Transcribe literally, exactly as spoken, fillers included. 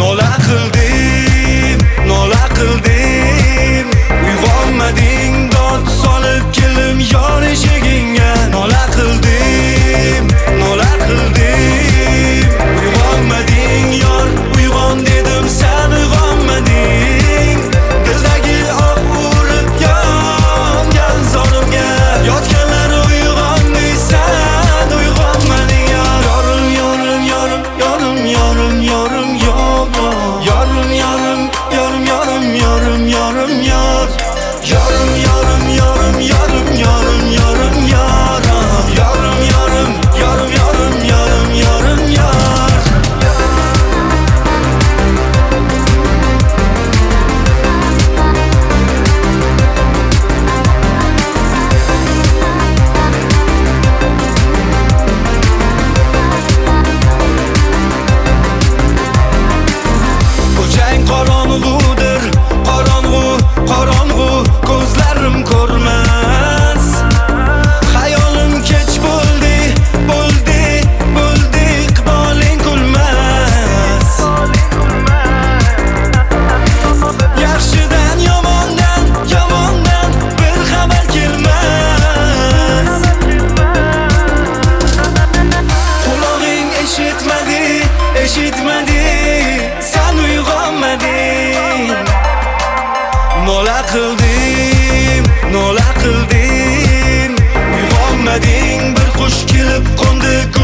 Nola qildim, nola qildim. Uyg'onmading, dod solib kelim yor eshigingga. Nola qildim, nola qildim. Uyg'onmading yor, uyg'on dedim, sen uyg'onmading. Dildagi oq urib yongan zorimga, yotganlar uyg'on deysan, uyg'onmading yor. Yorim, yorim, yorim, yorim, yorim, yorim, yor, yorim, yorim, yorim, yorim, yorim, yorim, yor. Yorim, yorim, yorim, yorim, yorim, yorim, yor. Yorim, yorim, yorim, yorim, yorim, yorim, yor. Ko'chang qorong'udir, qorong'u, qorong'u, ko'zlarim ko'rmas. Xayolim kech bo'ldi, bo'ldi, bo'ldi, iqboling kulmas. Yaxshidan yomondan, yomondan bir xabar kelmas. Qulog'ing eshitmadi, eshitmadi, sen uyg'onmading. Nola qildim, nola qildim. Uyg'onmading, bir qush kelib qo'ndi